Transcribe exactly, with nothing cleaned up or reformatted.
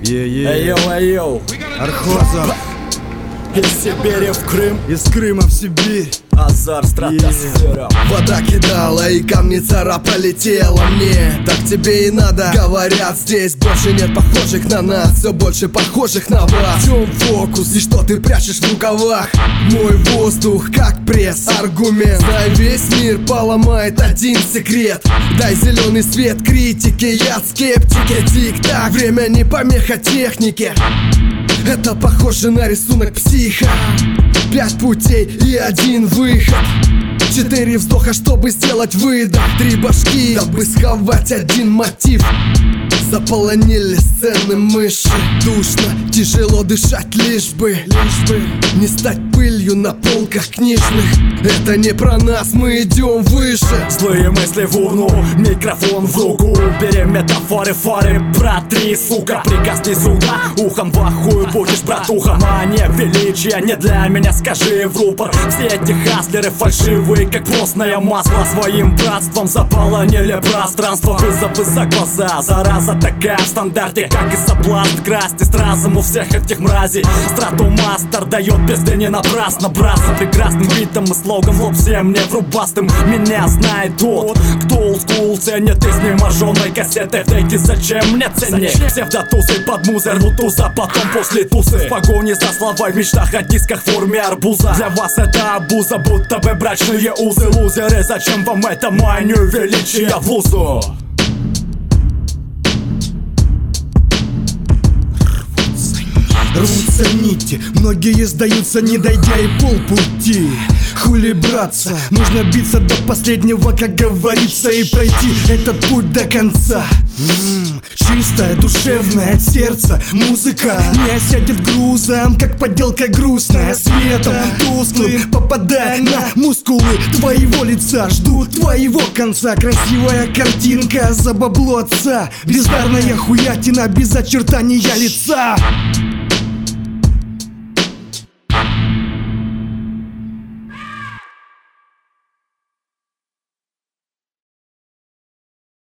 Эй-йоу, эй-йоу, Архозов. из Сибири в Крым, Из Крыма в Сибирь. Азар, стратосфера. Вода кидала и камни царапали тело мне. Так тебе и надо. Говорят, здесь больше нет похожих на нас, все больше похожих на вас. В чем фокус и что ты прячешь в рукавах? Мой воздух как пресс, аргумент. Знай, весь мир поломает один секрет. Дай зеленый свет критике, я скептике. Тик-так, время не помеха технике. Это похоже на рисунок психа. Пять путей и один выход. Четыре вздоха, чтобы сделать выдох. Три башки, дабы сховать один мотив. Заполонили сцены мыши. Душно, тяжело дышать, лишь бы Лишь бы не стать пылью на полках книжных. Это не про нас, мы идем выше. Злые мысли в урну, микрофон в руку. Бери метафоры, форы, протри, сука. Прикасни сюда, ухом в ахую будешь, братуха. Мания величия не для меня, скажи в рупор. Все эти хаслеры фальшивые, как постное масло. Своим братством заполонили пространство. Вызовы за глаза, зараза такая в стандарте, как и соблазн красть из разум у всех этих мразей. Стратомастер дает пизды не напрасно, брат. За прекрасным битом и слогом в лоб всем неврубастым. Меня знает тот, кто олдскул ценит из неможенной кассеты. В деке зачем мне ценнее? Псевдотусы под музы рвут туза, потом после тусы в погоне за славой в мечтах о дисках в форме арбуза. Для вас это обуза, будто бы брачные узы. Лузеры, зачем вам это манию величия в лузу? Рвутся нити, многие сдаются, не дойдя и полпути. Хули, братца, нужно биться до последнего, как говорится, и пройти этот путь до конца. М-м, чистое, душевное от сердца музыка не осядет грузом, как подделка грустная. Светом тусклым попадая на мускулы твоего лица. Жду твоего конца, красивая картинка за бабло отца. Бездарная хуятина без очертания лица.